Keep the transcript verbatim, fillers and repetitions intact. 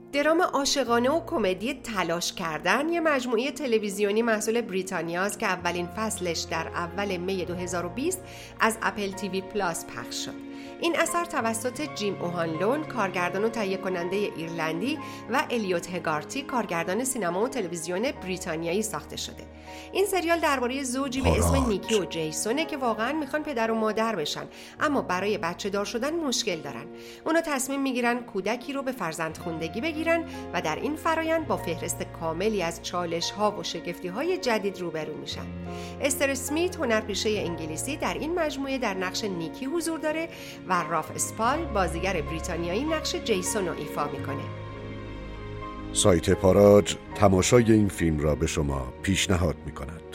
درام عاشقانه و کمدی تلاش کردن یه مجموعه تلویزیونی محصول بریتانیاست که اولین فصلش در اول می دو هزار و بیست از اپل تیوی پلاس پخش شد. این اثر توسط جیم اوهانلون، کارگردان و تهیه کننده ایرلندی، و الیوت هگارتی، کارگردان سینما و تلویزیون بریتانیایی ساخته شده. این سریال درباره زوجی به اسم نیکی و جیسونه که واقعاً میخوان پدر و مادر بشن، اما برای بچه دار شدن مشکل دارن. اونا تصمیم میگیرن کودکی رو به فرزندخوندگی بگیرن و در این فرایند با فهرست کاملی از چالش‌ها و شگفتی‌های جدید روبرو میشن. استر اسمیت، هنرپیشه انگلیسی، در این مجموعه در نقش نیکی حضور داره و راف اسپال، بازیگر بریتانیایی، نقش جیسون رو ایفا میکنه. سایت پاراج تماشای این فیلم را به شما پیشنهاد میکند.